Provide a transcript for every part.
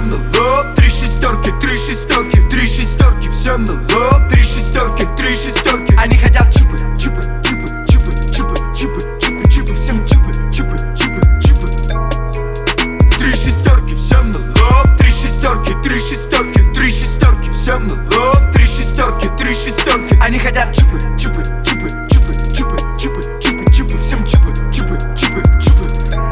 всем на лоб. Три шестерки, три шестерки, три шестерки, всем на лоб. Три шестерки, три шестерки. Они хотят чипы, чипы, чипы, чипы, чипы, чипы, чипы, чипы, всем чипы, чипы, чипы, чипы. Три шестерки, всем на лоб. Три шестерки, три шестерки, три шестерки, всем на лоб. Три шестерки, три шестерки. Они хотят чипы, чипы, чипы, чипы, чипы, чипы, чипы, чипы, всем чипы, чипы, чипы, чипы.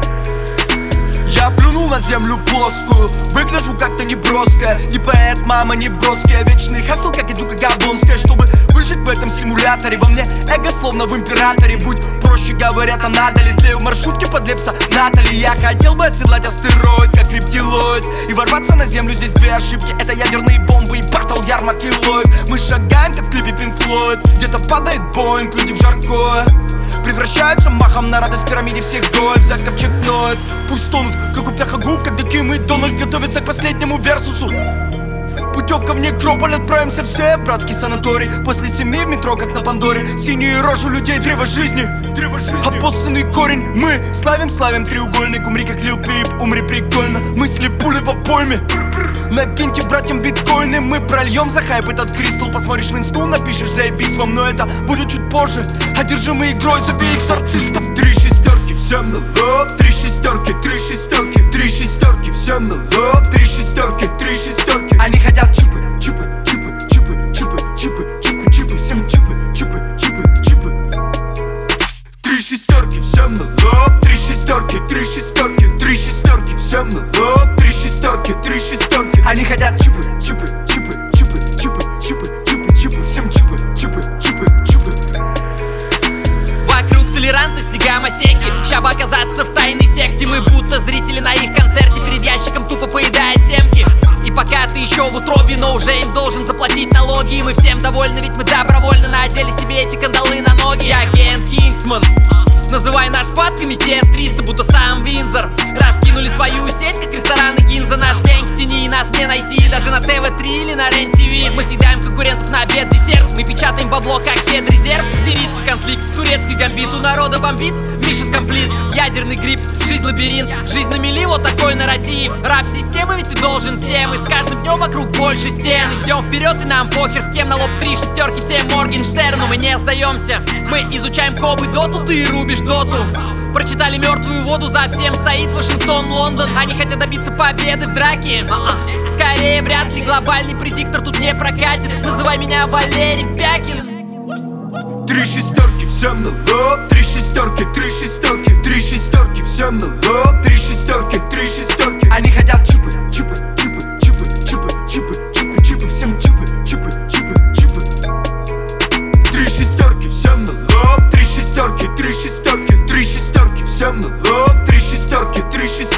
Я плюнул на землю плоскую, выгляжу как-то неброско. Не поэт, мама, не Бродский, а вечный хасл, как Эдука Габонская. Чтобы выжить в этом симуляторе, во мне эго словно в императоре. Будь проще говоря, то надо ли тлею в маршрутке под Лепса Натали. Я хотел бы оседлать астероид, как рептилоид, и ворваться на землю, здесь две ошибки. Это ядерные бомбы и батл ярмарки Ллойд. Мы шагаем, как в клипе Pink Floyd. Где-то падает Боинг, люди в жаркое превращаются махом на радость пирамиде всех доев. Взять ковчег ноет, пусть тонут, как у птахогуб, когда Ким и Дональд готовятся к последнему версусу. Путевка в некрополь, отправимся все в братский санаторий. После 7 в метро, как на Пандоре. Синие рожи людей, древо жизни, обоссанный корень. Мы славим треугольник. Умри как Лил Пип, умри прикольно. Мысли пули в обойме. Накиньте братьям биткоины. Мы прольем за хайп этот кристалл. Посмотришь в инсту, напишешь заебись вам. Но это будет чуть позже. Одержимый игрой зови экзорцистов. Три шестерки, всем на лоб. Три шестерки, три шестерки, три шестерки, всем на лоб. Три шестерки, три шестерки. Они хотят чипы, чипы, чипы, чипы, чипы, чипы, чипы, чипы, всем чипы, чипы, чипы, чипы. Три шестерки, всем на лоб. Три шестерки, три шестерки, три шестерки, всем на лоб. Три шестерки, три шестерки. Они хотят чипы, чипы, чипы, чипы, чипы, чипы, чипы, чипы, всем чипы, чипы, чипы, чипы. Вокруг толерантности гомосеки. Ща бы оказаться в тайной секте. Мы будто зрители на их концерте, перед ящиком тупо поедая семки. И пока ты еще в утробе, но уже им должен заплатить налоги. И мы всем довольны, ведь мы добровольно надели себе эти кандалы на ноги. Я агент Кингсман, называй наш склад комитет 300, будто сам Винзор. Раскинули свою сеть, как рестораны Гинза. Наш гэнг в тени, нас не найти даже на ТВ3 или на РЕН-ТВ. Мы съедаем конкурентов на обед, десерт. Мы печатаем бабло, как Федрезерв. Сирийский конфликт, турецкий гамбит. У народа бомбит, Mission Complete. Ядерный грипп, жизнь лабиринт. Жизнь на мели, вот такой нарратив. Раб системы, ведь ты должен всем. И с каждым днем вокруг больше стен. Идем вперед, и нам похер, с кем на лоб три шестерки. Все Моргенштерну, мы не сдаемся. Мы изучаем кобы доту, ты рубишь доту. Прочитали мертвую воду, за всем стоит Вашингтон, Лондон. Они хотят добиться победы в драке. Скорее, вряд ли глобальный предиктор тут не прокатит. Называй меня Валерий Пякин. Три шестерки, всем на лоб. Три шестерки, три шестерки, три шестерки, всем на лоб. Три шестерки, три шестерки. Они хотят чипы, чипы, чипы, чипы, чипы, чипы, чипы, чипы, всем чипы, чипы, чипы, чипы. Три шестерки, всем на лоб. Три шестерки, три шестерки, три шестерки, всем на лоб. Три шестерки, три шестерки.